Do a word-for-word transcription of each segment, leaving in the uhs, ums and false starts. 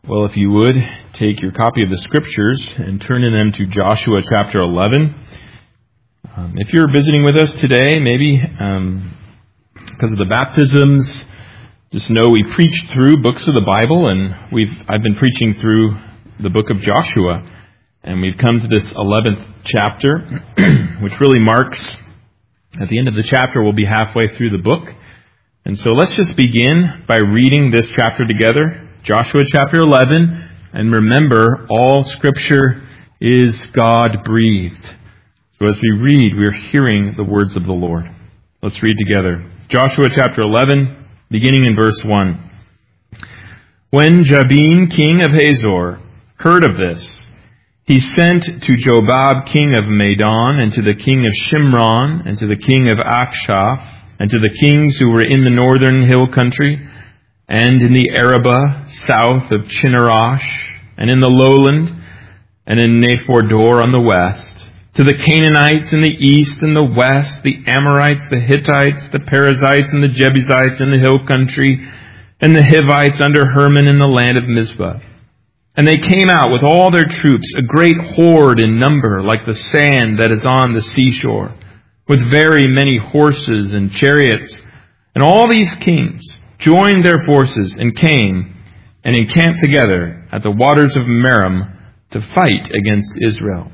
Well, if you would, take your copy of the Scriptures and turn in them to Joshua chapter eleven. Um, if you're visiting with us today, maybe um, because of the baptisms, just know we preach through books of the Bible, and we've I've been preaching through the book of Joshua, and we've come to this eleventh chapter, which really marks, at the end of the chapter, we'll be halfway through the book. And so let's just begin by reading this chapter together. Joshua chapter eleven, and remember, all Scripture is God-breathed. So as we read, we are hearing the words of the Lord. Let's read together. Joshua chapter eleven, beginning in verse one. When Jabin, king of Hazor, heard of this, he sent to Jobab, king of Madon, and to the king of Shimron, and to the king of Akshaph, and to the kings who were in the northern hill country, and in the Arabah, south of Chinnerosh, and in the lowland, and in Nephordor on the west, to the Canaanites in the east and the west, the Amorites, the Hittites, the Perizzites, and the Jebusites in the hill country, and the Hivites under Hermon in the land of Mizpah. And they came out with all their troops, a great horde in number, like the sand that is on the seashore, with very many horses and chariots. And all these kings joined their forces and came and encamped together at the waters of Merom to fight against Israel.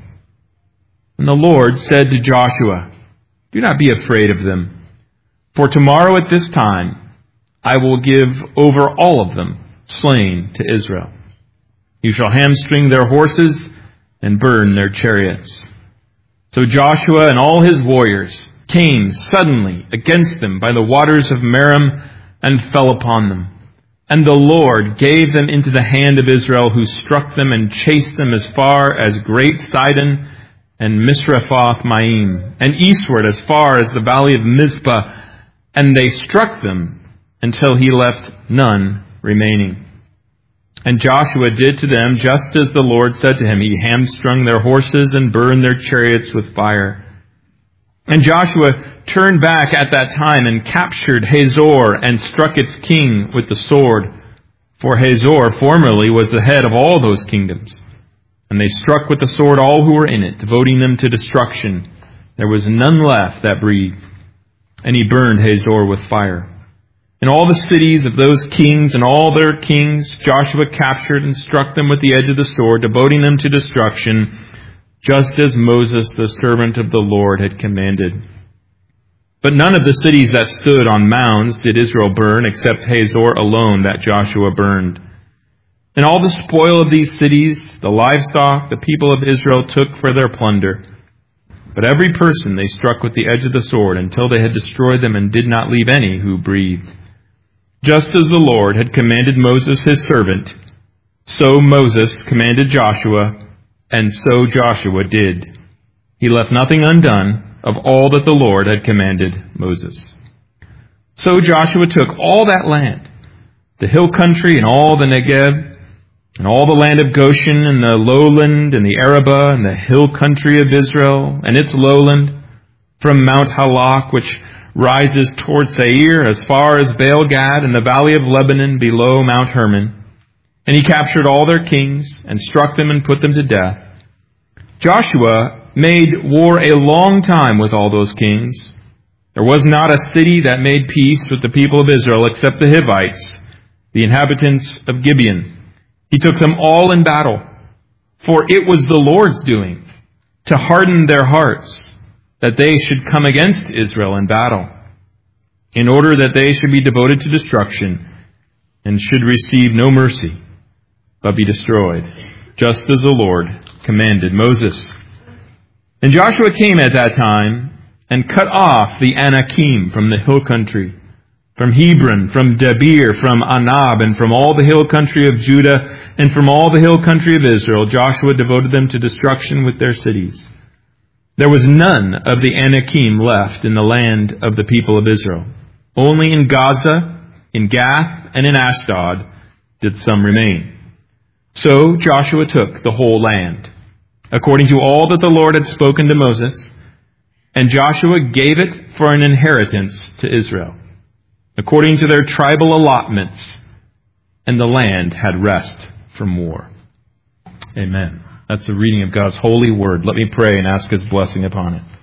And the Lord said to Joshua, "Do not be afraid of them, for tomorrow at this time I will give over all of them slain to Israel. You shall hamstring their horses and burn their chariots." So Joshua and all his warriors came suddenly against them by the waters of Merom and fell upon them. And the Lord gave them into the hand of Israel, who struck them and chased them as far as Great Sidon and Misrephoth-Maim, and eastward as far as the valley of Mizpah, and they struck them until he left none remaining. And Joshua did to them just as the Lord said to him. He hamstrung their horses and burned their chariots with fire. And Joshua turned back at that time and captured Hazor and struck its king with the sword. For Hazor formerly was the head of all those kingdoms. And they struck with the sword all who were in it, devoting them to destruction. There was none left that breathed. And he burned Hazor with fire. And all the cities of those kings and all their kings Joshua captured and struck them with the edge of the sword, devoting them to destruction, just as Moses, the servant of the Lord, had commanded. But none of the cities that stood on mounds did Israel burn, except Hazor alone that Joshua burned. And all the spoil of these cities, the livestock, the people of Israel took for their plunder. But every person they struck with the edge of the sword until they had destroyed them and did not leave any who breathed. Just as the Lord had commanded Moses his servant, so Moses commanded Joshua, and so Joshua did. He left nothing undone of all that the Lord had commanded Moses. So Joshua took all that land, the hill country and all the Negeb, and all the land of Goshen and the lowland and the Arabah and the hill country of Israel and its lowland, from Mount Halak, which rises toward Seir as far as Baal-Gad and the valley of Lebanon below Mount Hermon. And he captured all their kings and struck them and put them to death. Joshua made war a long time with all those kings. There was not a city that made peace with the people of Israel except the Hivites, the inhabitants of Gibeon. He took them all in battle, for it was the Lord's doing to harden their hearts, that they should come against Israel in battle, in order that they should be devoted to destruction and should receive no mercy, but be destroyed, just as the Lord commanded Moses. And Joshua came at that time and cut off the Anakim from the hill country, from Hebron, from Debir, from Anab, and from all the hill country of Judah, and from all the hill country of Israel. Joshua devoted them to destruction with their cities. There was none of the Anakim left in the land of the people of Israel. Only in Gaza, in Gath, and in Ashdod did some remain. So Joshua took the whole land, according to all that the Lord had spoken to Moses, and Joshua gave it for an inheritance to Israel, according to their tribal allotments, and the land had rest from war. Amen. That's the reading of God's holy word. Let me pray and ask His blessing upon it.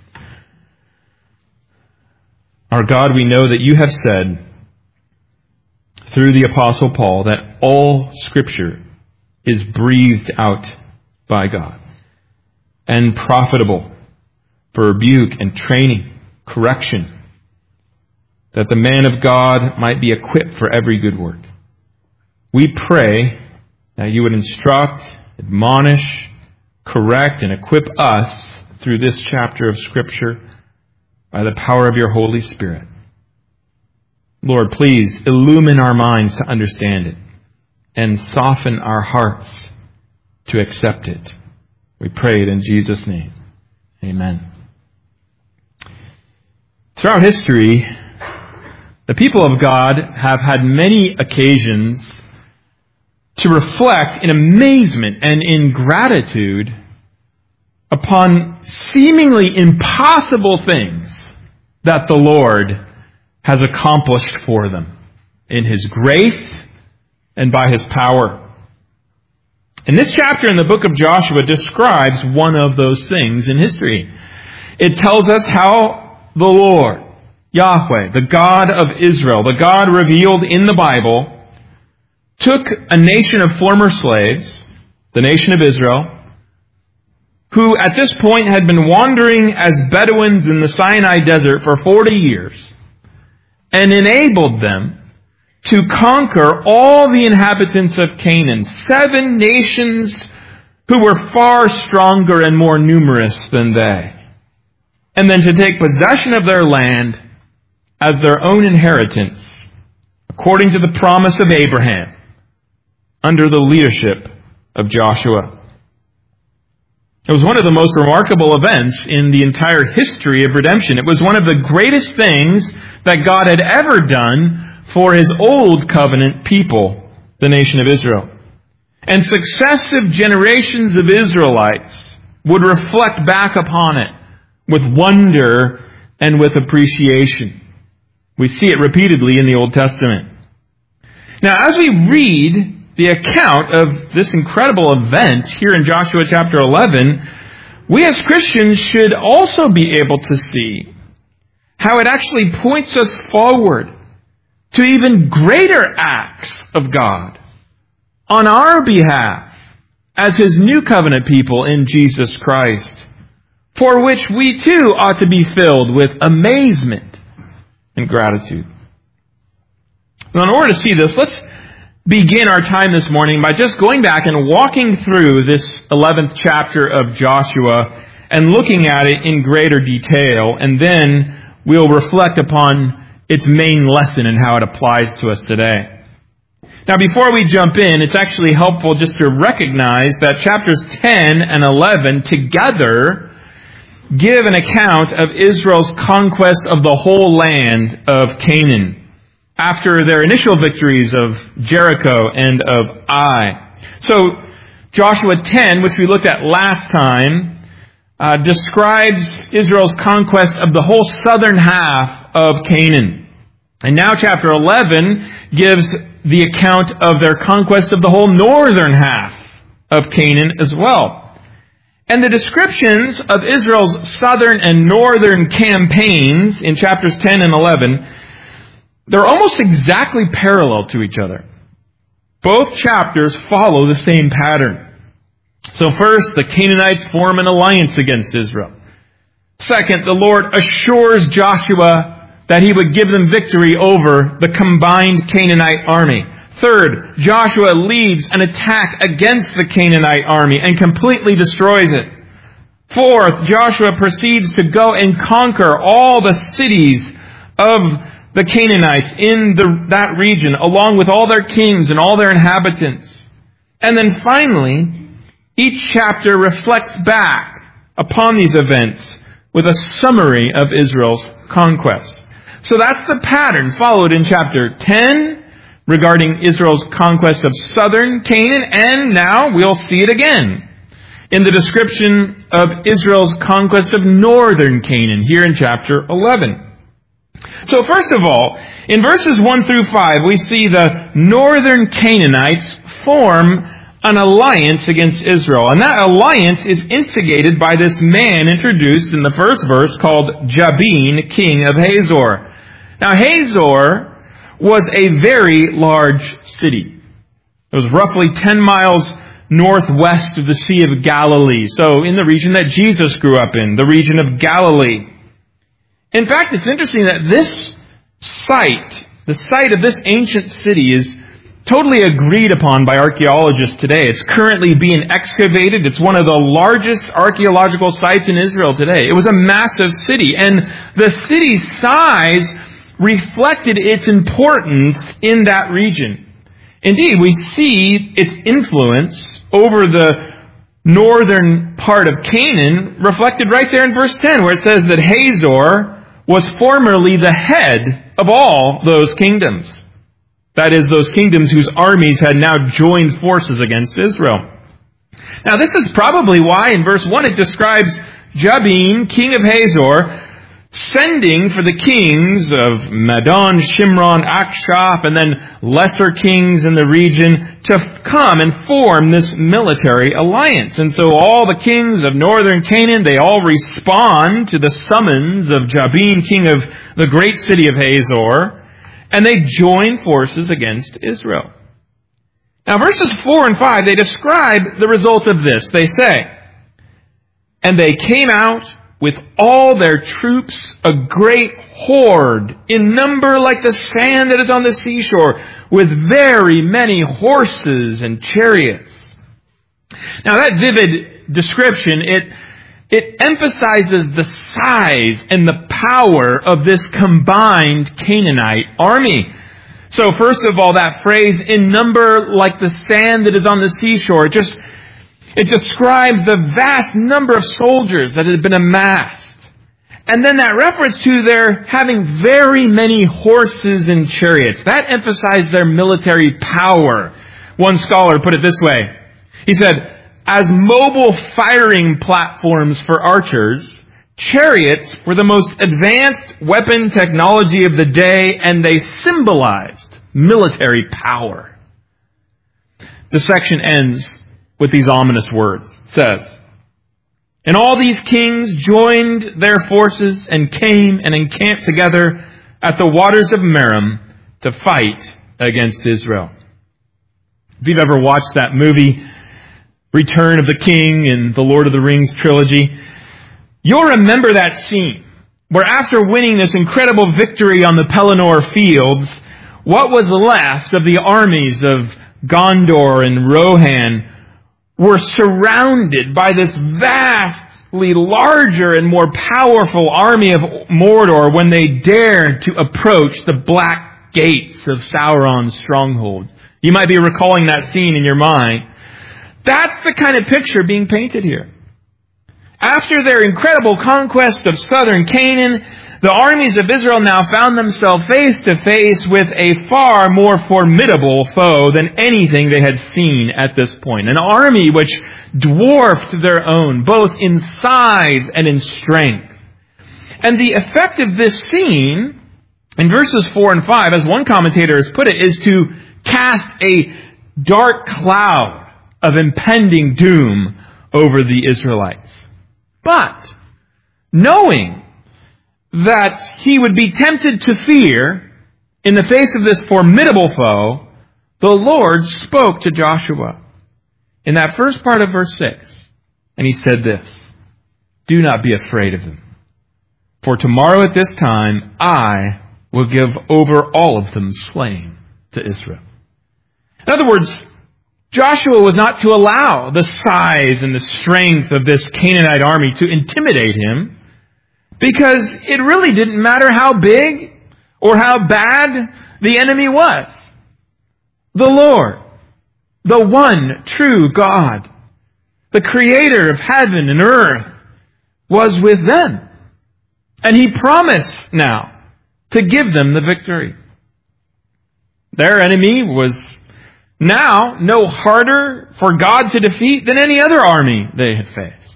Our God, we know that You have said through the Apostle Paul that all Scripture is breathed out by God and profitable for rebuke and training, correction, that the man of God might be equipped for every good work. We pray that You would instruct, admonish, correct, and equip us through this chapter of Scripture by the power of Your Holy Spirit. Lord, please illumine our minds to understand it and soften our hearts to accept it. We pray it in Jesus' name. Amen. Throughout history, the people of God have had many occasions to reflect in amazement and in gratitude upon seemingly impossible things that the Lord has accomplished for them in His grace and by His power. And this chapter in the book of Joshua describes one of those things in history. It tells us how the Lord, Yahweh, the God of Israel, the God revealed in the Bible, took a nation of former slaves, the nation of Israel, who at this point had been wandering as Bedouins in the Sinai desert for forty years, and enabled them to conquer all the inhabitants of Canaan, seven nations who were far stronger and more numerous than they, and then to take possession of their land as their own inheritance, according to the promise of Abraham, under the leadership of Joshua. It was one of the most remarkable events in the entire history of redemption. It was one of the greatest things that God had ever done for His old covenant people, the nation of Israel. And successive generations of Israelites would reflect back upon it with wonder and with appreciation. We see it repeatedly in the Old Testament. Now, as we read the account of this incredible event here in Joshua chapter eleven, we as Christians should also be able to see how it actually points us forward to even greater acts of God on our behalf as His new covenant people in Jesus Christ, for which we too ought to be filled with amazement and gratitude. Now, in order to see this, let's begin our time this morning by just going back and walking through this eleventh chapter of Joshua and looking at it in greater detail, and then we'll reflect upon its main lesson and how it applies to us today. Now, before we jump in, it's actually helpful just to recognize that chapters ten and eleven together give an account of Israel's conquest of the whole land of Canaan after their initial victories of Jericho and of Ai. So, Joshua ten, which we looked at last time, uh, describes Israel's conquest of the whole southern half of Canaan. And now chapter eleven gives the account of their conquest of the whole northern half of Canaan as well. And the descriptions of Israel's southern and northern campaigns in chapters ten and eleven, they're almost exactly parallel to each other. Both chapters follow the same pattern. So first, the Canaanites form an alliance against Israel. Second, the Lord assures Joshua that He would give them victory over the combined Canaanite army. Third, Joshua leads an attack against the Canaanite army and completely destroys it. Fourth, Joshua proceeds to go and conquer all the cities of the Canaanites in the, that region, along with all their kings and all their inhabitants. And then finally, each chapter reflects back upon these events with a summary of Israel's conquest. So that's the pattern followed in chapter ten regarding Israel's conquest of southern Canaan, and now we'll see it again in the description of Israel's conquest of northern Canaan here in chapter eleven. So first of all, in verses one through five, we see the northern Canaanites form an alliance against Israel. And that alliance is instigated by this man introduced in the first verse called Jabin, king of Hazor. Now, Hazor was a very large city. It was roughly ten miles northwest of the Sea of Galilee. So in the region that Jesus grew up in, the region of Galilee. In fact, it's interesting that this site, the site of this ancient city, is totally agreed upon by archaeologists today. It's currently being excavated. It's one of the largest archaeological sites in Israel today. It was a massive city, and the city's size reflected its importance in that region. Indeed, we see its influence over the northern part of Canaan reflected right there in verse ten, where it says that Hazor was formerly the head of all those kingdoms. That is, those kingdoms whose armies had now joined forces against Israel. Now, this is probably why in verse one it describes Jabin, king of Hazor, sending for the kings of Madon, Shimron, Akshaph, and then lesser kings in the region to come and form this military alliance. And so all the kings of northern Canaan, they all respond to the summons of Jabin, king of the great city of Hazor, and they join forces against Israel. Now, verses four and five, they describe the result of this. They say, "And they came out with all their troops, a great horde, in number like the sand that is on the seashore, with very many horses and chariots." Now, that vivid description, it It emphasizes the size and the power of this combined Canaanite army. So first of all, that phrase, "in number like the sand that is on the seashore," it just it describes the vast number of soldiers that had been amassed. And then that reference to their having very many horses and chariots, that emphasized their military power. One scholar put it this way. He said, "As mobile firing platforms for archers, chariots were the most advanced weapon technology of the day, and they symbolized military power." The section ends with these ominous words. It says, "And all these kings joined their forces and came and encamped together at the waters of Merom to fight against Israel." If you've ever watched that movie, Return of the King in the Lord of the Rings trilogy, you'll remember that scene where after winning this incredible victory on the Pelennor fields, what was left of the armies of Gondor and Rohan were surrounded by this vastly larger and more powerful army of Mordor when they dared to approach the black gates of Sauron's stronghold. You might be recalling that scene in your mind. That's the kind of picture being painted here. After their incredible conquest of southern Canaan, the armies of Israel now found themselves face to face with a far more formidable foe than anything they had seen at this point. An army which dwarfed their own, both in size and in strength. And the effect of this scene, in verses four and five, as one commentator has put it, is to cast a dark cloud of impending doom over the Israelites. But, knowing that he would be tempted to fear in the face of this formidable foe, the Lord spoke to Joshua in that first part of verse six. And he said this, "Do not be afraid of them. For tomorrow at this time, I will give over all of them slain to Israel." In other words, Joshua was not to allow the size and the strength of this Canaanite army to intimidate him, because it really didn't matter how big or how bad the enemy was. The Lord, the one true God, the creator of heaven and earth, was with them. And he promised now to give them the victory. Their enemy was now no harder for God to defeat than any other army they had faced.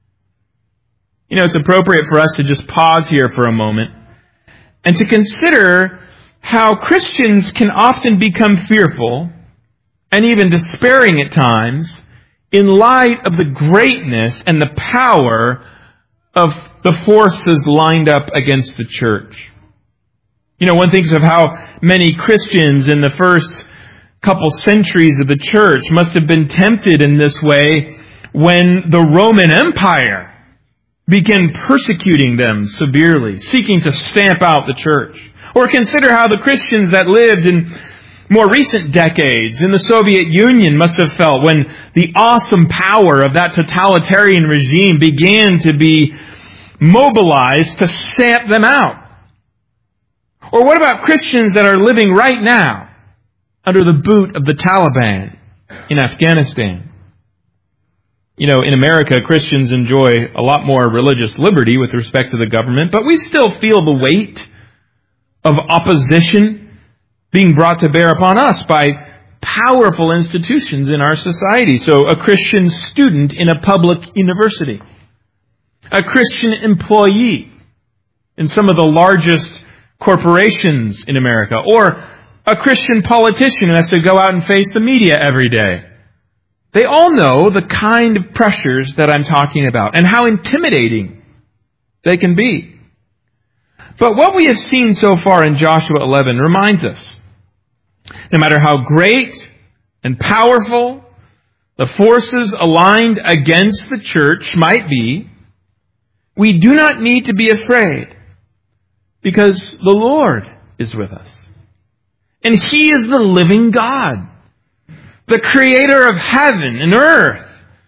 You know, it's appropriate for us to just pause here for a moment and to consider how Christians can often become fearful and even despairing at times, in light of the greatness and the power of the forces lined up against the church. You know, one thinks of how many Christians in the first couple centuries of the church must have been tempted in this way when the Roman Empire began persecuting them severely, seeking to stamp out the church. Or consider how the Christians that lived in more recent decades in the Soviet Union must have felt when the awesome power of that totalitarian regime began to be mobilized to stamp them out. Or what about Christians that are living right now under the boot of the Taliban in Afghanistan? You know, in America, Christians enjoy a lot more religious liberty with respect to the government, but we still feel the weight of opposition being brought to bear upon us by powerful institutions in our society. So a Christian student in a public university, a Christian employee in some of the largest corporations in America, or a Christian politician who has to go out and face the media every day. They all know the kind of pressures that I'm talking about and how intimidating they can be. But what we have seen so far in Joshua eleven reminds us, no matter how great and powerful the forces aligned against the church might be, we do not need to be afraid because the Lord is with us. And He is the living God, the creator of heaven and earth.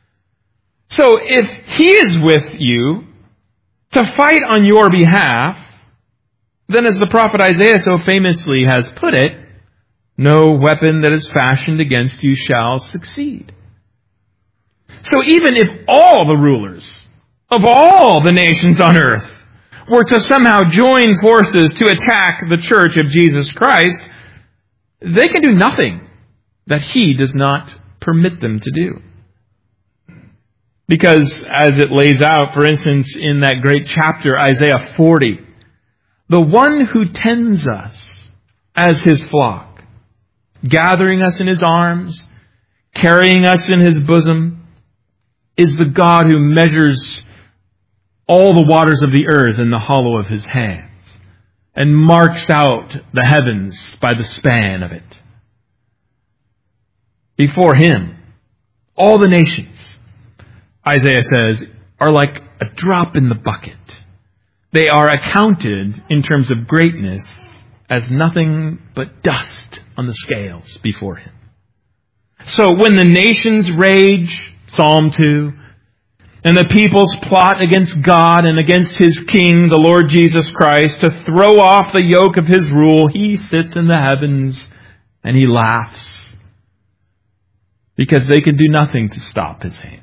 So if He is with you to fight on your behalf, then as the prophet Isaiah so famously has put it, no weapon that is fashioned against you shall succeed. So even if all the rulers of all the nations on earth were to somehow join forces to attack the church of Jesus Christ, they can do nothing that He does not permit them to do. Because as it lays out, for instance, in that great chapter, Isaiah forty, the one who tends us as His flock, gathering us in His arms, carrying us in His bosom, is the God who measures all the waters of the earth in the hollow of His hands and marks out the heavens by the span of it. Before Him, all the nations, Isaiah says, are like a drop in the bucket. They are accounted in terms of greatness as nothing but dust on the scales before Him. So when the nations rage, Psalm two, and the peoples plot against God and against His King, the Lord Jesus Christ, to throw off the yoke of His rule, He sits in the heavens and He laughs, because they can do nothing to stop His hand.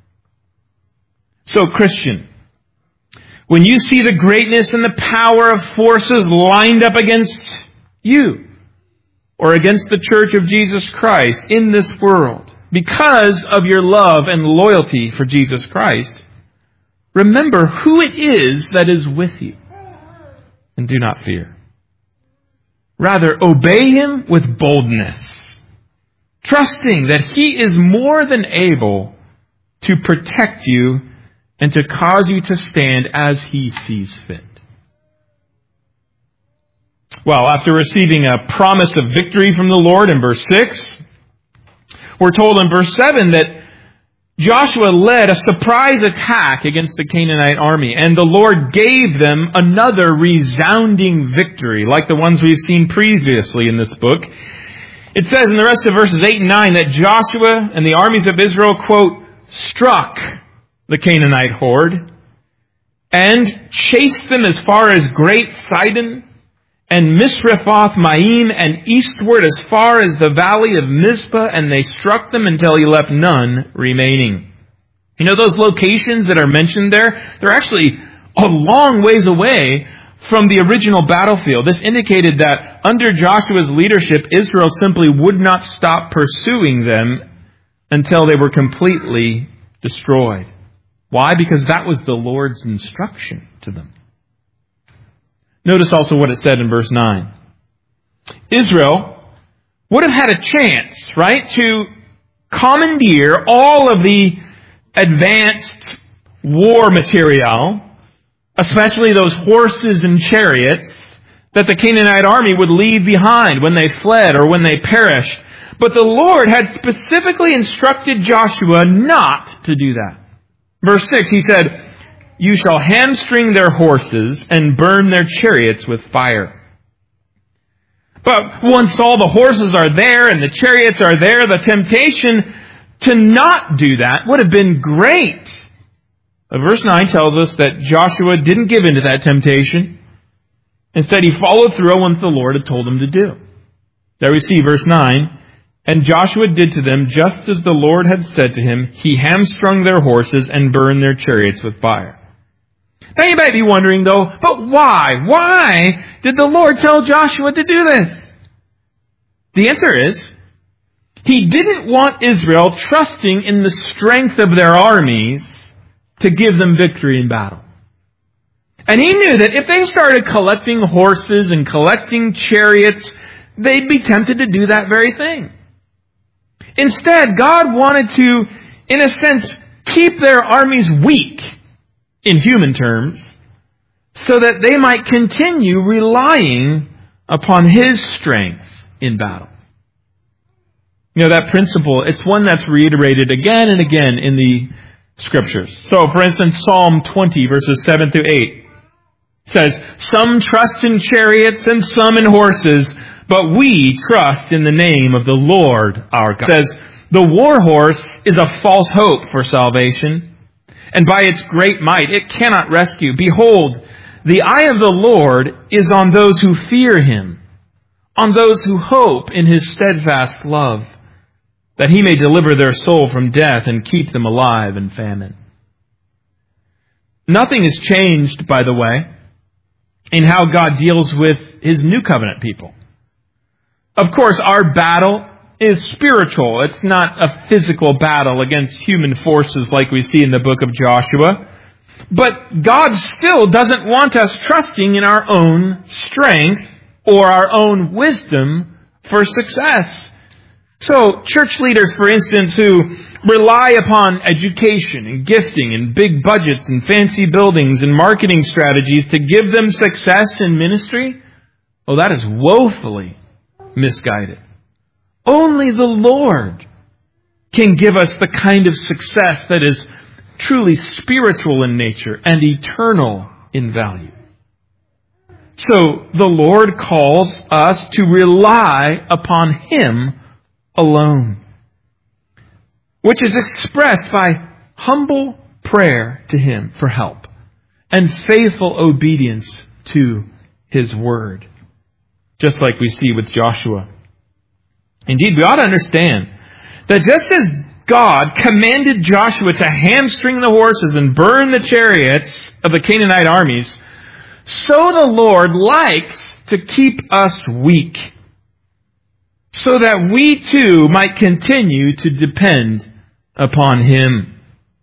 So, Christian, when you see the greatness and the power of forces lined up against you or against the church of Jesus Christ in this world, because of your love and loyalty for Jesus Christ, remember who it is that is with you, and do not fear. Rather, obey Him with boldness, trusting that He is more than able to protect you and to cause you to stand as He sees fit. Well, after receiving a promise of victory from the Lord in verse six, we're told in verse seven that Joshua led a surprise attack against the Canaanite army, and the Lord gave them another resounding victory, like the ones we've seen previously in this book. It says in the rest of verses eight and nine that Joshua and the armies of Israel, quote, struck the Canaanite horde and chased them as far as Great Sidon and Misrephoth Maim and eastward as far as the valley of Mizpah, and they struck them until He left none remaining. You know, those locations that are mentioned there, they're actually a long ways away from the original battlefield. This indicated that under Joshua's leadership, Israel simply would not stop pursuing them until they were completely destroyed. Why? Because that was the Lord's instruction to them. Notice also what it said in verse nine. Israel would have had a chance, right, to commandeer all of the advanced war material, especially those horses and chariots that the Canaanite army would leave behind when they fled or when they perished. But the Lord had specifically instructed Joshua not to do that. Verse six, he said, "You shall hamstring their horses and burn their chariots with fire." But once all the horses are there and the chariots are there, the temptation to not do that would have been great. But verse nine tells us that Joshua didn't give in to that temptation. Instead, he followed through on what the Lord had told him to do. There we see verse nine. "And Joshua did to them just as the Lord had said to him. He hamstrung their horses and burned their chariots with fire." Now you might be wondering though, but why? Why did the Lord tell Joshua to do this? The answer is, He didn't want Israel trusting in the strength of their armies to give them victory in battle. And He knew that if they started collecting horses and collecting chariots, they'd be tempted to do that very thing. Instead, God wanted to, in a sense, keep their armies weak, in human terms, so that they might continue relying upon His strength in battle. You know, that principle, it's one that's reiterated again and again in the Scriptures. So, for instance, Psalm twenty, verses seven through eight says, "Some trust in chariots and some in horses, but we trust in the name of the Lord our God." It says, "The war horse is a false hope for salvation, and by its great might it cannot rescue. Behold, the eye of the Lord is on those who fear Him, on those who hope in His steadfast love, that He may deliver their soul from death and keep them alive in famine." Nothing has changed, by the way, in how God deals with His new covenant people. Of course, our battle is spiritual. It's not a physical battle against human forces like we see in the book of Joshua. But God still doesn't want us trusting in our own strength or our own wisdom for success. So, church leaders, for instance, who rely upon education and gifting and big budgets and fancy buildings and marketing strategies to give them success in ministry, well, that is woefully misguided. Only the Lord can give us the kind of success that is truly spiritual in nature and eternal in value. So the Lord calls us to rely upon Him alone, which is expressed by humble prayer to Him for help and faithful obedience to His word, just like we see with Joshua. Indeed, we ought to understand that just as God commanded Joshua to hamstring the horses and burn the chariots of the Canaanite armies, so the Lord likes to keep us weak, so that we too might continue to depend upon Him.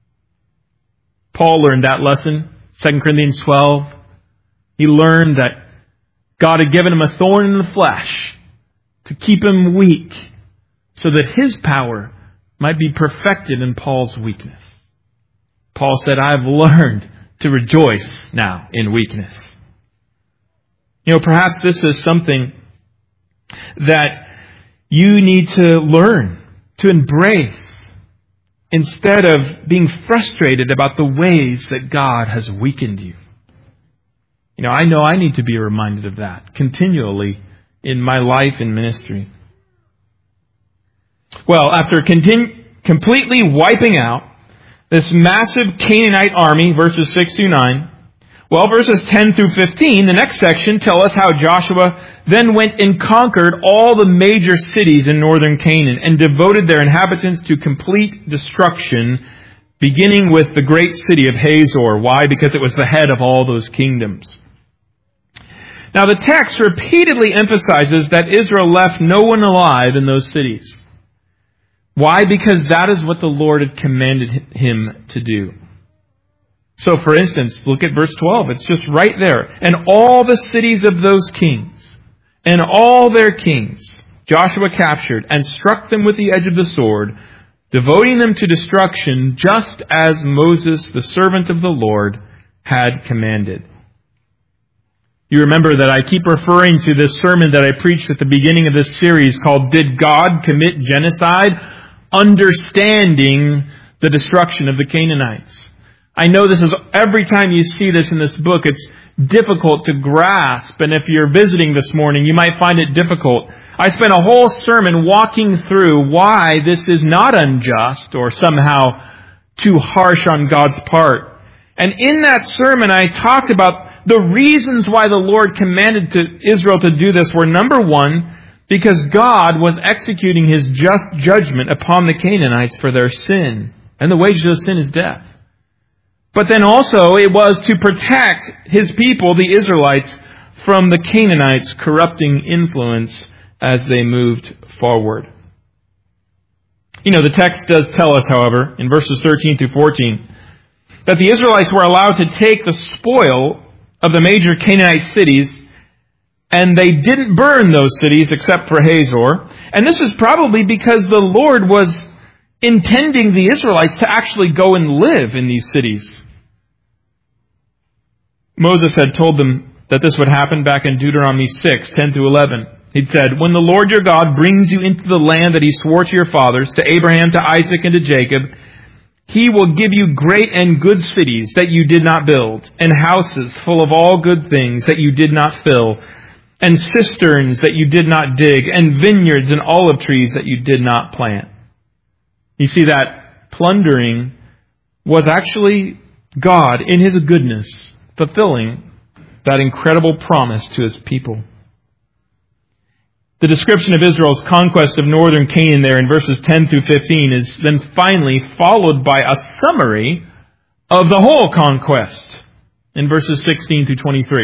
Paul learned that lesson, Second Corinthians twelve. He learned that God had given him a thorn in the flesh to keep him weak, so that His power might be perfected in Paul's weakness. Paul said, "I have learned to rejoice now in weakness." You know, perhaps this is something that you need to learn, to embrace, instead of being frustrated about the ways that God has weakened you. You know, I know I need to be reminded of that continually in my life and ministry. Well, after continu- completely wiping out this massive Canaanite army, verses six through nine, well, verses ten through fifteen, the next section, tell us how Joshua then went and conquered all the major cities in northern Canaan and devoted their inhabitants to complete destruction, beginning with the great city of Hazor. Why? Because it was the head of all those kingdoms. Now, the text repeatedly emphasizes that Israel left no one alive in those cities. Why? Because that is what the Lord had commanded him to do. So, for instance, look at verse twelve. It's just right there. "And all the cities of those kings, and all their kings," Joshua captured and struck them with the edge of the sword, devoting them to destruction, just as Moses, the servant of the Lord, had commanded. You remember that I keep referring to this sermon that I preached at the beginning of this series called Did God Commit Genocide? Understanding the destruction of the Canaanites. I know this is, every time you see this in this book, it's difficult to grasp. And if you're visiting this morning, you might find it difficult. I spent a whole sermon walking through why this is not unjust or somehow too harsh on God's part. And in that sermon, I talked about the reasons why the Lord commanded to Israel to do this were, number one, because God was executing His just judgment upon the Canaanites for their sin. And the wages of sin is death. But then also it was to protect His people, the Israelites, from the Canaanites' corrupting influence as they moved forward. You know, the text does tell us, however, in verses thirteen through fourteen, that the Israelites were allowed to take the spoil of the major Canaanite cities, and they didn't burn those cities except for Hazor. And this is probably because the Lord was intending the Israelites to actually go and live in these cities. Moses had told them that this would happen back in Deuteronomy six, ten through eleven. He'd said, "When the Lord your God brings you into the land that He swore to your fathers, to Abraham, to Isaac, and to Jacob, He will give you great and good cities that you did not build, and houses full of all good things that you did not fill, and cisterns that you did not dig, and vineyards and olive trees that you did not plant." You see, that plundering was actually God, in His goodness, fulfilling that incredible promise to His people. The description of Israel's conquest of northern Canaan there in verses ten through fifteen is then finally followed by a summary of the whole conquest in verses sixteen through twenty-three.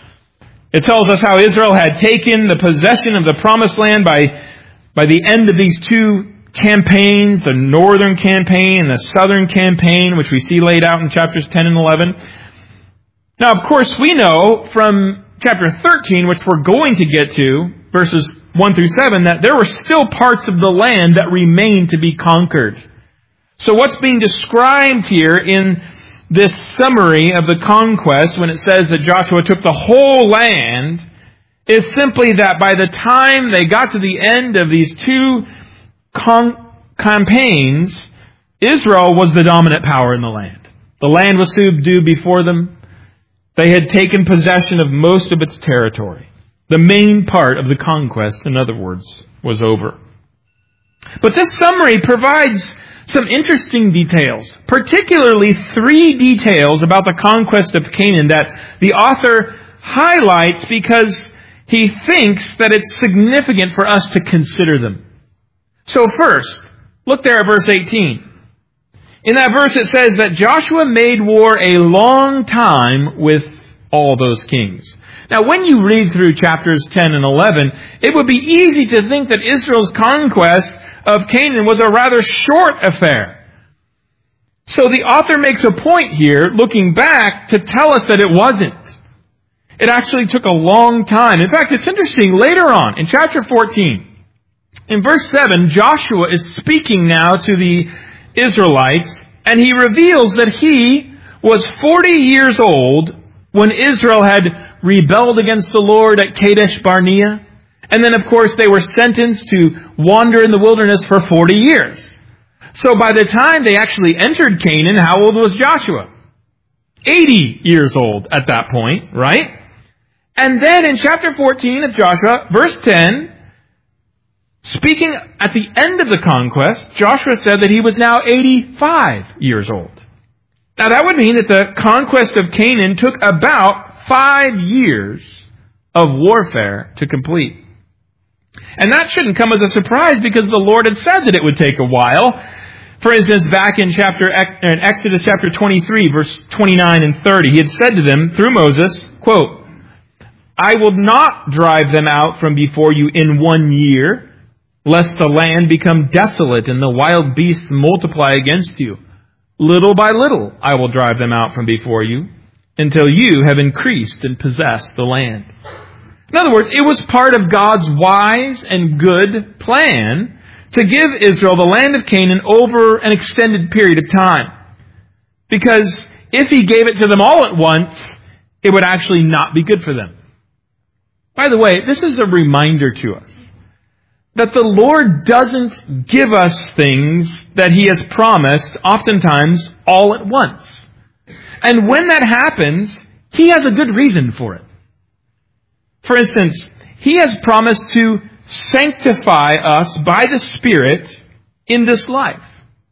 It tells us how Israel had taken the possession of the promised land by, by the end of these two campaigns, the northern campaign and the southern campaign, which we see laid out in chapters ten and eleven. Now, of course, we know from chapter thirteen, which we're going to get to, verses one through seven, that there were still parts of the land that remained to be conquered. So what's being described here in this summary of the conquest, when it says that Joshua took the whole land, is simply that by the time they got to the end of these two con- campaigns, Israel was the dominant power in the land. The land was subdued before them. They had taken possession of most of its territory. The main part of the conquest, in other words, was over. But this summary provides some interesting details, particularly three details about the conquest of Canaan that the author highlights because he thinks that it's significant for us to consider them. So first, look there at verse eighteen. In that verse it says that Joshua made war a long time with all those kings. Now, when you read through chapters ten and eleven, it would be easy to think that Israel's conquest of Canaan was a rather short affair. So the author makes a point here, looking back, to tell us that it wasn't. It actually took a long time. In fact, it's interesting, later on, in chapter fourteen, in verse seven, Joshua is speaking now to the Israelites, and he reveals that he was forty years old when Israel had rebelled against the Lord at Kadesh Barnea. And then, of course, they were sentenced to wander in the wilderness for forty years. So by the time they actually entered Canaan, how old was Joshua? eighty years old at that point, right? And then in chapter fourteen of Joshua, verse ten, speaking at the end of the conquest, Joshua said that he was now eighty-five years old. Now that would mean that the conquest of Canaan took about five years of warfare to complete. And that shouldn't come as a surprise because the Lord had said that it would take a while. For instance, back in chapter in Exodus chapter twenty-three, verse twenty-nine and thirty, he had said to them through Moses, quote, "I will not drive them out from before you in one year, lest the land become desolate and the wild beasts multiply against you. Little by little I will drive them out from before you, until you have increased and possessed the land." In other words, it was part of God's wise and good plan to give Israel the land of Canaan over an extended period of time. Because if He gave it to them all at once, it would actually not be good for them. By the way, this is a reminder to us that the Lord doesn't give us things that He has promised, oftentimes, all at once. And when that happens, He has a good reason for it. For instance, He has promised to sanctify us by the Spirit in this life.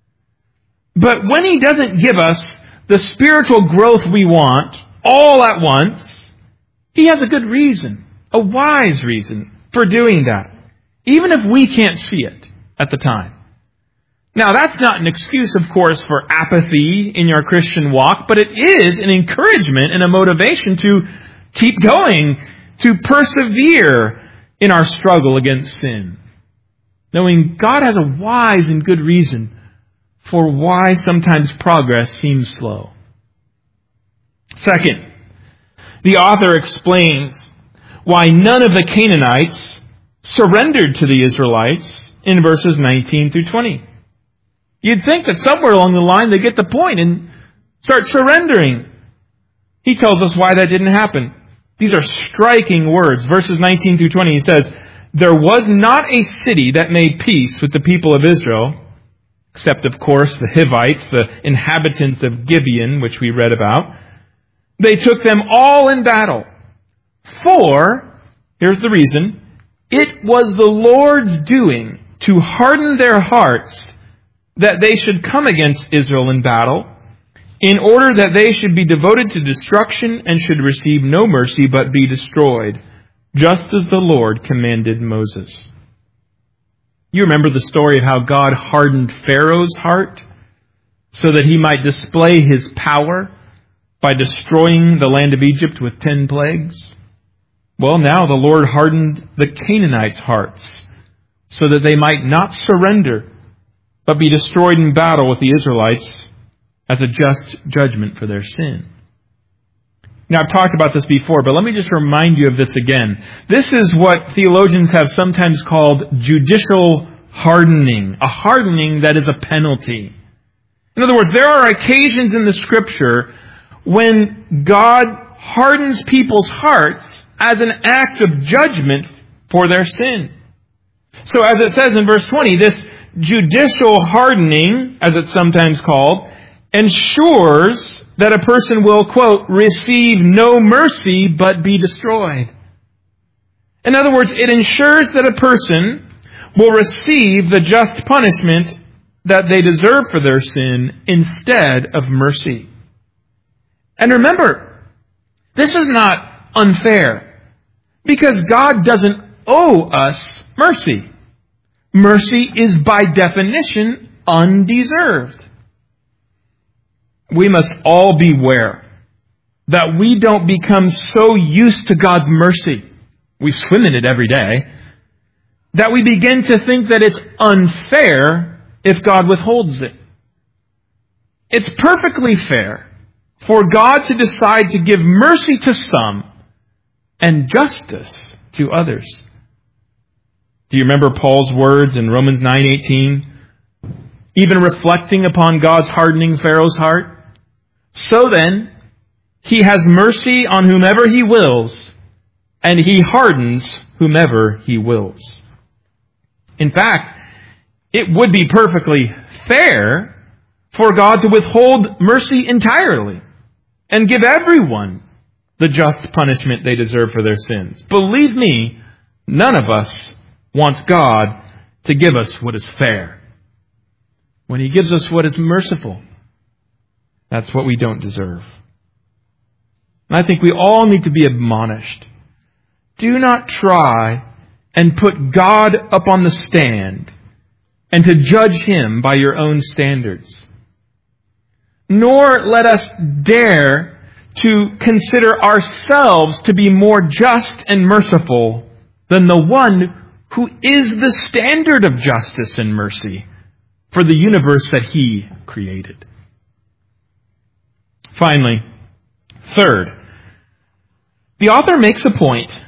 But when He doesn't give us the spiritual growth we want all at once, He has a good reason, a wise reason for doing that, even if we can't see it at the time. Now, that's not an excuse, of course, for apathy in your Christian walk, but it is an encouragement and a motivation to keep going, to persevere in our struggle against sin, knowing God has a wise and good reason for why sometimes progress seems slow. Second, the author explains why none of the Canaanites surrendered to the Israelites in verses nineteen through twenty. You'd think that somewhere along the line they get the point and start surrendering. He tells us why that didn't happen. These are striking words. Verses nineteen through twenty, he says, "There was not a city that made peace with the people of Israel, except, of course, the Hivites, the inhabitants of Gibeon, which we read about. They took them all in battle. For," here's the reason, "it was the Lord's doing to harden their hearts that they should come against Israel in battle, in order that they should be devoted to destruction and should receive no mercy but be destroyed, just as the Lord commanded Moses." You remember the story of how God hardened Pharaoh's heart so that he might display His power by destroying the land of Egypt with ten plagues? Well, now the Lord hardened the Canaanites' hearts so that they might not surrender but be destroyed in battle with the Israelites as a just judgment for their sin. Now, I've talked about this before, but let me just remind you of this again. This is what theologians have sometimes called judicial hardening, a hardening that is a penalty. In other words, there are occasions in the Scripture when God hardens people's hearts as an act of judgment for their sin. So as it says in verse twenty, this judicial hardening, as it's sometimes called, ensures that a person will, quote, receive no mercy but be destroyed. In other words, it ensures that a person will receive the just punishment that they deserve for their sin instead of mercy. And remember, this is not unfair, because God doesn't owe us mercy. Mercy is by definition undeserved. We must all beware that we don't become so used to God's mercy, we swim in it every day, that we begin to think that it's unfair if God withholds it. It's perfectly fair for God to decide to give mercy to some and justice to others. Do you remember Paul's words in Romans nine eighteen? Even reflecting upon God's hardening Pharaoh's heart? "So then, He has mercy on whomever He wills, and He hardens whomever He wills." In fact, it would be perfectly fair for God to withhold mercy entirely and give everyone the just punishment they deserve for their sins. Believe me, none of us wants God to give us what is fair. When He gives us what is merciful, that's what we don't deserve. And I think we all need to be admonished. Do not try and put God up on the stand and to judge Him by your own standards. Nor let us dare to consider ourselves to be more just and merciful than the one who is the standard of justice and mercy for the universe that He created. Finally, third, the author makes a point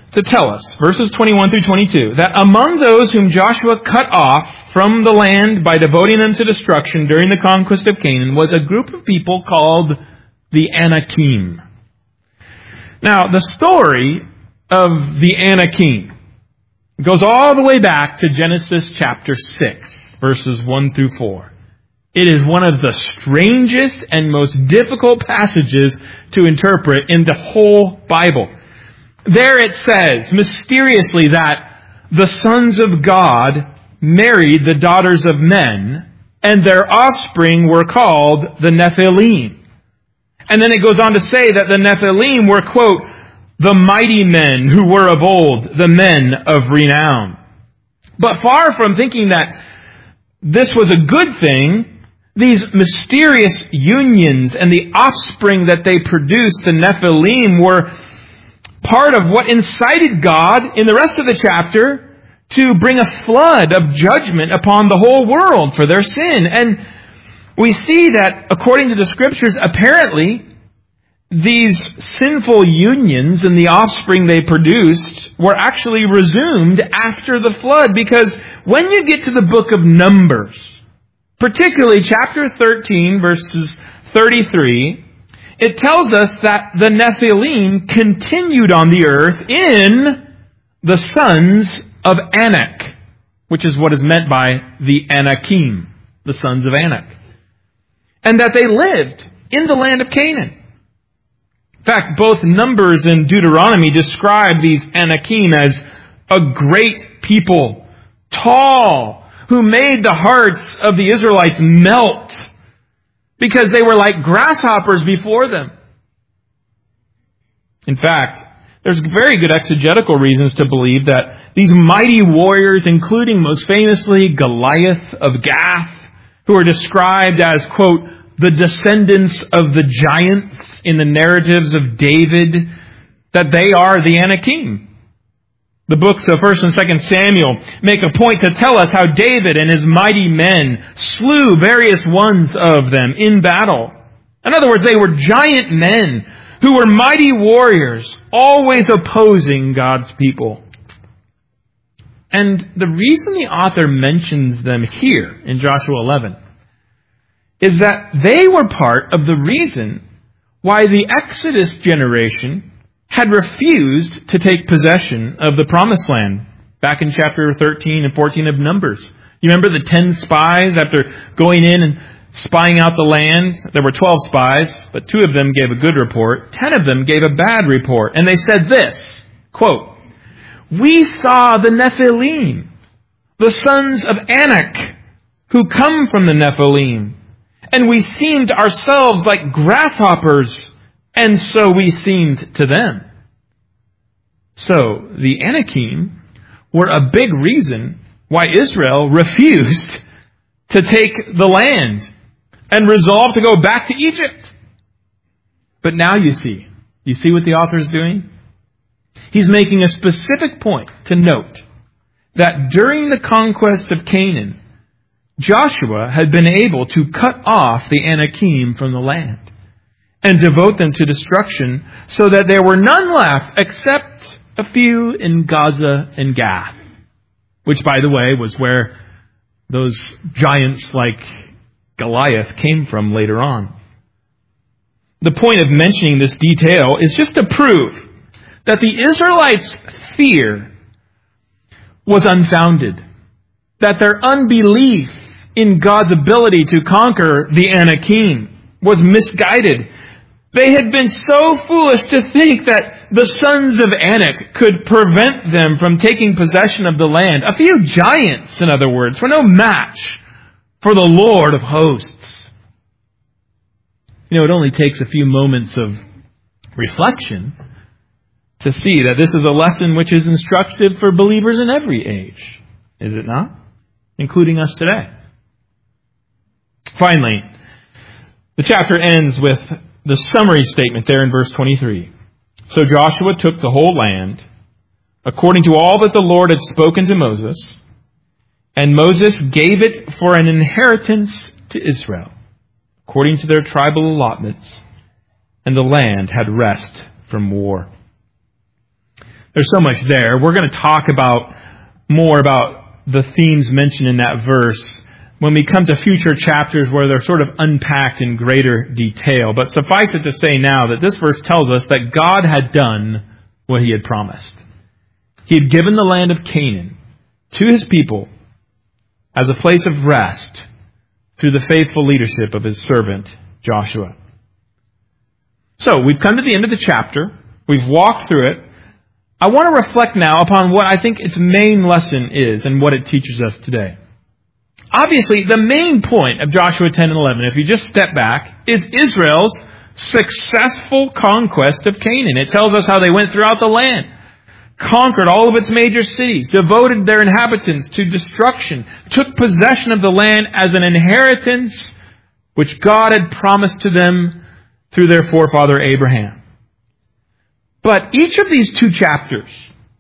to tell us, verses twenty-one through twenty-two, that among those whom Joshua cut off from the land by devoting them to destruction during the conquest of Canaan was a group of people called the Anakim. Now, the story of the Anakim goes all the way back to Genesis chapter six, verses one through four. It is one of the strangest and most difficult passages to interpret in the whole Bible. There it says, mysteriously, that the sons of God married the daughters of men, and their offspring were called the Nephilim. And then it goes on to say that the Nephilim were, quote, the mighty men who were of old, the men of renown. But far from thinking that this was a good thing, these mysterious unions and the offspring that they produced, the Nephilim, were part of what incited God in the rest of the chapter to bring a flood of judgment upon the whole world for their sin. And we see that, according to the Scriptures, apparently these sinful unions and the offspring they produced were actually resumed after the flood, because when you get to the book of Numbers, particularly chapter thirteen, verses thirty-three, it tells us that the Nephilim continued on the earth in the sons of Anak, which is what is meant by the Anakim, the sons of Anak. And that they lived in the land of Canaan. In fact, both Numbers and Deuteronomy describe these Anakim as a great people, tall, who made the hearts of the Israelites melt, because they were like grasshoppers before them. In fact, there's very good exegetical reasons to believe that these mighty warriors, including most famously Goliath of Gath, who are described as, quote, the descendants of the giants in the narratives of David, that they are the Anakim. The books of First and Second Samuel make a point to tell us how David and his mighty men slew various ones of them in battle. In other words, they were giant men who were mighty warriors, always opposing God's people. And the reason the author mentions them here in Joshua eleven is that they were part of the reason why the Exodus generation had refused to take possession of the Promised Land back in chapter thirteen and fourteen of Numbers. You remember the ten spies after going in and spying out the land? There were twelve spies, but two of them gave a good report. Ten of them gave a bad report. And they said this, quote, "We saw the Nephilim, the sons of Anak, who come from the Nephilim, and we seemed ourselves like grasshoppers, and so we seemed to them." So, the Anakim were a big reason why Israel refused to take the land and resolved to go back to Egypt. But now you see, you see what the author is doing? He's making a specific point to note that during the conquest of Canaan, Joshua had been able to cut off the Anakim from the land and devote them to destruction, so that there were none left except a few in Gaza and Gath, which, by the way, was where those giants like Goliath came from later on. The point of mentioning this detail is just to prove that the Israelites' fear was unfounded, that their unbelief in God's ability to conquer the Anakim was misguided. They had been so foolish to think that the sons of Anak could prevent them from taking possession of the land. A few giants, in other words, were no match for the Lord of hosts. You know, it only takes a few moments of reflection to see that this is a lesson which is instructive for believers in every age, is it not? Including us today. Finally, the chapter ends with the summary statement there in verse twenty-three. "So Joshua took the whole land, according to all that the Lord had spoken to Moses, and Moses gave it for an inheritance to Israel, according to their tribal allotments, and the land had rest from war." there's so much there. We're going to talk about more about the themes mentioned in that verse when we come to future chapters where they're sort of unpacked in greater detail. But suffice it to say now that this verse tells us that God had done what He had promised. He had given the land of Canaan to His people as a place of rest through the faithful leadership of His servant, Joshua. So, we've come to the end of the chapter. We've walked through it. I want to reflect now upon what I think its main lesson is and what it teaches us today. Obviously, the main point of Joshua ten and eleven, if you just step back, is Israel's successful conquest of Canaan. It tells us how they went throughout the land, conquered all of its major cities, devoted their inhabitants to destruction, took possession of the land as an inheritance which God had promised to them through their forefather Abraham. But each of these two chapters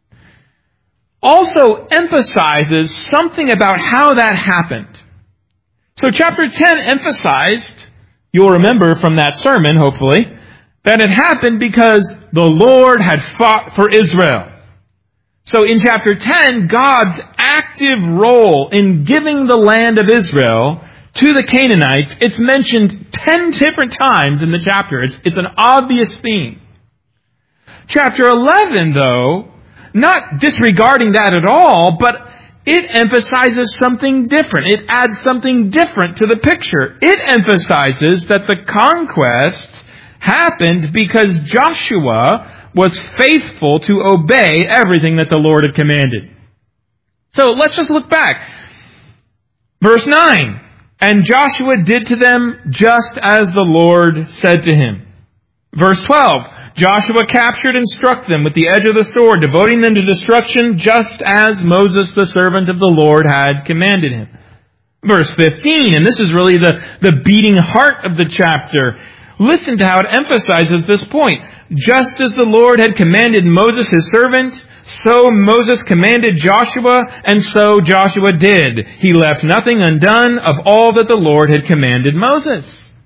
also emphasizes something about how that happened. So chapter ten emphasized, you'll remember from that sermon, hopefully, that it happened because the Lord had fought for Israel. So in chapter ten, God's active role in giving the land of Israel to the Canaanites, it's mentioned ten different times in the chapter. It's, it's an obvious theme. Chapter eleven, though, not disregarding that at all, but it emphasizes something different. It adds something different to the picture. It emphasizes that the conquest happened because Joshua was faithful to obey everything that the Lord had commanded. So let's just look back. Verse nine, and Joshua did to them just as the Lord said to him. Verse twelve, Joshua captured and struck them with the edge of the sword, devoting them to destruction just as Moses, the servant of the Lord, had commanded him. Verse fifteen, and this is really the, the beating heart of the chapter. Listen to how it emphasizes this point. Just as the Lord had commanded Moses, his servant, so Moses commanded Joshua, and so Joshua did. He left nothing undone of all that the Lord had commanded Moses.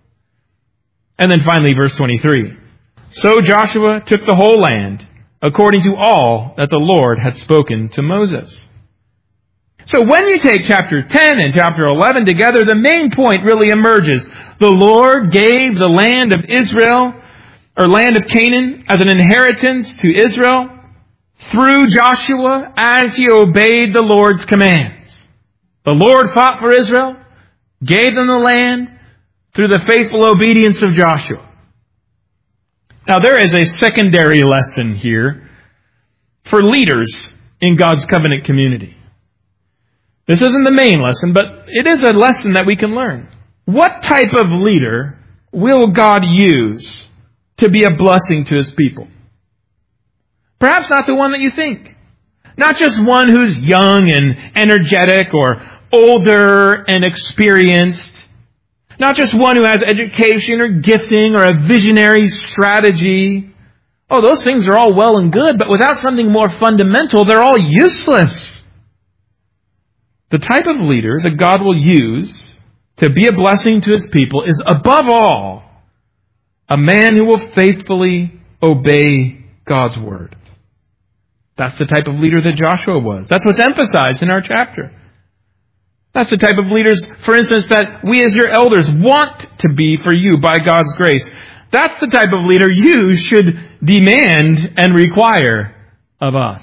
And then finally, verse twenty-three. So Joshua took the whole land, according to all that the Lord had spoken to Moses. So when you take chapter ten and chapter eleven together, the main point really emerges. The Lord gave the land of Israel, or land of Canaan, as an inheritance to Israel through Joshua as he obeyed the Lord's commands. The Lord fought for Israel, gave them the land through the faithful obedience of Joshua. Now there is a secondary lesson here for leaders in God's covenant community. This isn't the main lesson, but it is a lesson that we can learn. What type of leader will God use to be a blessing to His people? Perhaps not the one that you think. Not just one who's young and energetic or older and experienced. Not just one who has education or gifting or a visionary strategy. Oh, those things are all well and good, but without something more fundamental, they're all useless. The type of leader that God will use to be a blessing to His people is, above all, a man who will faithfully obey God's word. That's the type of leader that Joshua was. That's what's emphasized in our chapter. That's the type of leaders, for instance, that we as your elders want to be for you by God's grace. That's the type of leader you should demand and require of us.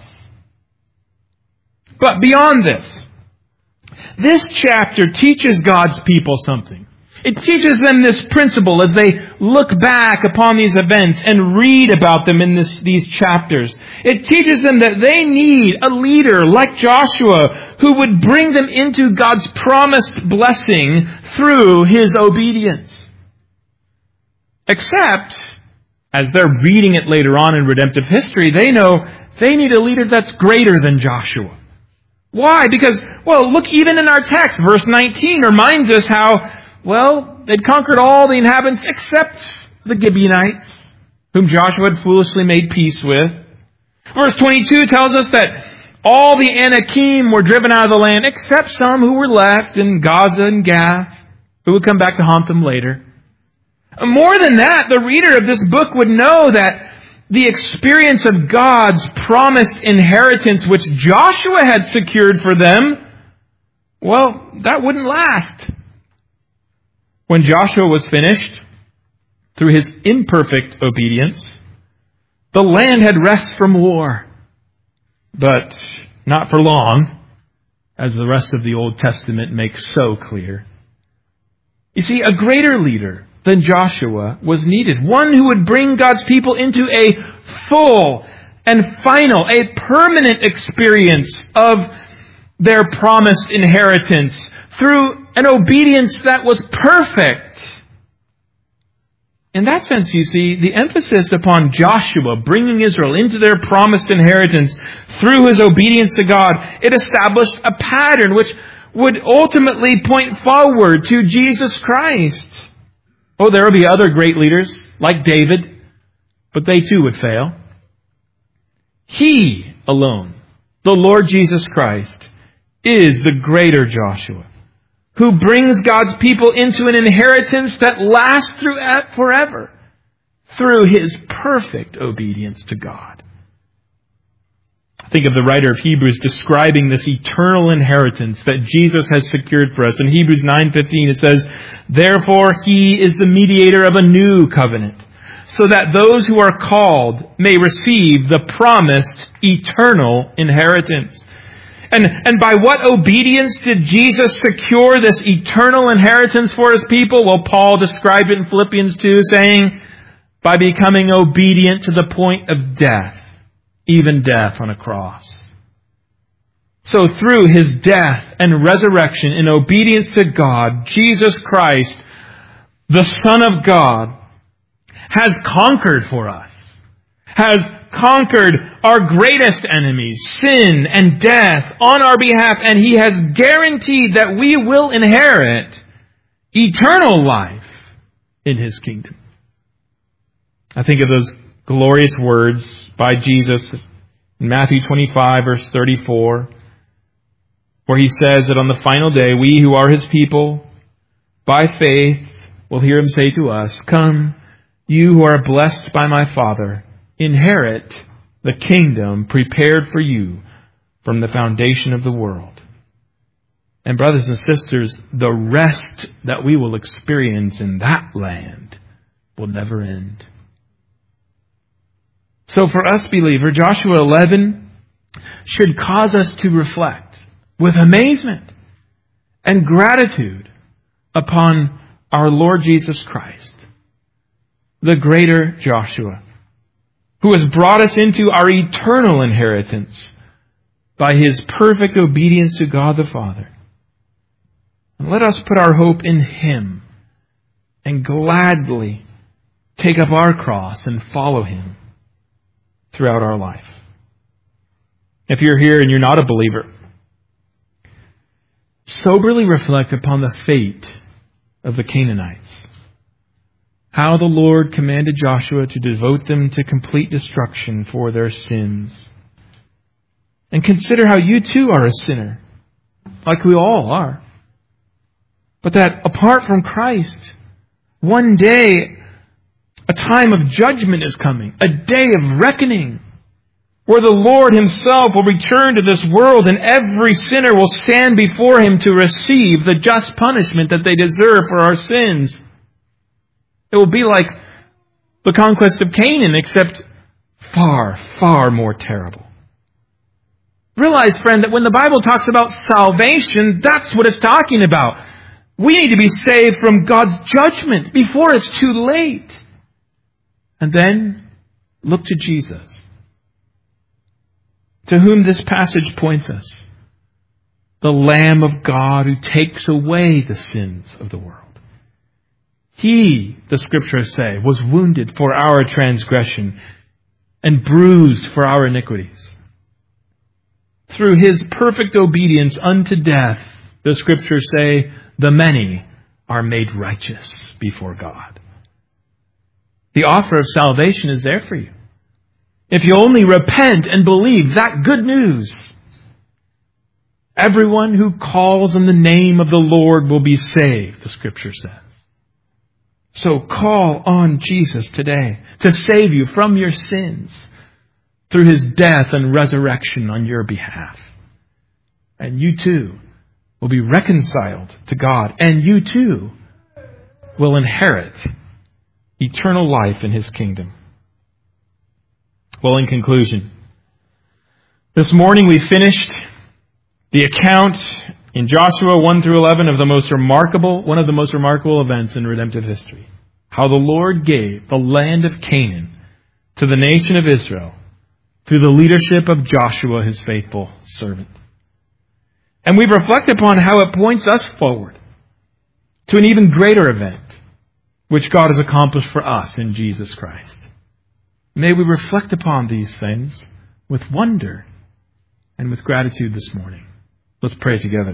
But beyond this, this chapter teaches God's people something. It teaches them this principle as they look back upon these events and read about them in this, these chapters. It teaches them that they need a leader like Joshua who would bring them into God's promised blessing through his obedience. Except, as they're reading it later on in redemptive history, they know they need a leader that's greater than Joshua. Why? Because, well, look, even in our text, verse nineteen reminds us how, well, they'd conquered all the inhabitants except the Gibeonites, whom Joshua had foolishly made peace with. Verse twenty-two tells us that all the Anakim were driven out of the land, except some who were left in Gaza and Gath, who would come back to haunt them later. More than that, the reader of this book would know that the experience of God's promised inheritance, which Joshua had secured for them, well, that wouldn't last. When Joshua was finished, through his imperfect obedience, the land had rest from war. But not for long, as the rest of the Old Testament makes so clear. You see, a greater leader than Joshua was needed. One who would bring God's people into a full and final, a permanent experience of their promised inheritance through an obedience that was perfect. In that sense, you see, the emphasis upon Joshua bringing Israel into their promised inheritance through his obedience to God, it established a pattern which would ultimately point forward to Jesus Christ. Oh, there will be other great leaders like David, but they too would fail. He alone, the Lord Jesus Christ, is the greater Joshua, who brings God's people into an inheritance that lasts through forever through his perfect obedience to God. Think of the writer of Hebrews describing this eternal inheritance that Jesus has secured for us. In Hebrews nine fifteen it says, "Therefore he is the mediator of a new covenant, so that those who are called may receive the promised eternal inheritance." And, and by what obedience did Jesus secure this eternal inheritance for his people? Well, Paul described it in Philippians two, saying, by becoming obedient to the point of death, even death on a cross. So through his death and resurrection in obedience to God, Jesus Christ, the Son of God, has conquered for us, has conquered our greatest enemies, sin and death, on our behalf, and he has guaranteed that we will inherit eternal life in his kingdom. I think of those glorious words by Jesus in Matthew twenty-five, verse thirty-four, where he says that on the final day, we who are his people, by faith, will hear him say to us, "Come, you who are blessed by my Father, inherit the kingdom prepared for you from the foundation of the world." And brothers and sisters, the rest that we will experience in that land will never end. So for us, believer, Joshua eleven should cause us to reflect with amazement and gratitude upon our Lord Jesus Christ, the greater Joshua, who has brought us into our eternal inheritance by his perfect obedience to God the Father. And let us put our hope in him and gladly take up our cross and follow him throughout our life. If you're here and you're not a believer, soberly reflect upon the fate of the Canaanites. How the Lord commanded Joshua to devote them to complete destruction for their sins. And consider how you too are a sinner, like we all are. But that apart from Christ, one day a time of judgment is coming, a day of reckoning, where the Lord himself will return to this world and every sinner will stand before him to receive the just punishment that they deserve for our sins. It will be like the conquest of Canaan, except far, far more terrible. Realize, friend, that when the Bible talks about salvation, that's what it's talking about. We need to be saved from God's judgment before it's too late. And then look to Jesus, to whom this passage points us, the Lamb of God who takes away the sins of the world. He, the Scriptures say, was wounded for our transgression and bruised for our iniquities. Through his perfect obedience unto death, the Scriptures say, the many are made righteous before God. The offer of salvation is there for you. If you only repent and believe that good news, everyone who calls on the name of the Lord will be saved, the Scripture says. So call on Jesus today to save you from your sins through his death and resurrection on your behalf. And you too will be reconciled to God, and you too will inherit eternal life in his kingdom. Well, in conclusion, this morning we finished the account in Joshua one through eleven of the most remarkable, one of the most remarkable events in redemptive history. How the Lord gave the land of Canaan to the nation of Israel through the leadership of Joshua, his faithful servant. And we've reflected upon how it points us forward to an even greater event, which God has accomplished for us in Jesus Christ. May we reflect upon these things with wonder and with gratitude this morning. Let's pray together.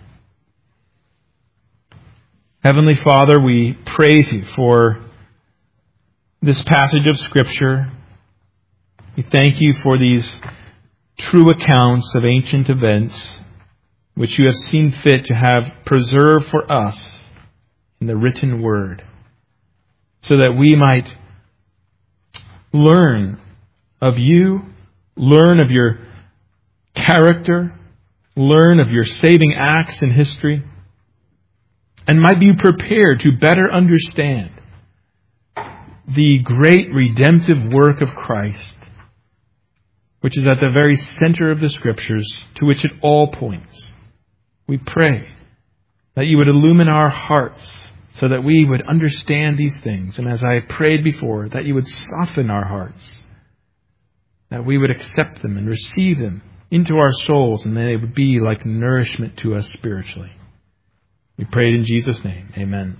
Heavenly Father, we praise you for this passage of Scripture. We thank you for these true accounts of ancient events which you have seen fit to have preserved for us in the written word, so that we might learn of you, learn of your character, learn of your saving acts in history, and might be prepared to better understand the great redemptive work of Christ, which is at the very center of the Scriptures, to which it all points. We pray that you would illumine our hearts so that we would understand these things. And as I prayed before, that you would soften our hearts, that we would accept them and receive them into our souls, and they would be like nourishment to us spiritually. We pray it in Jesus' name. Amen.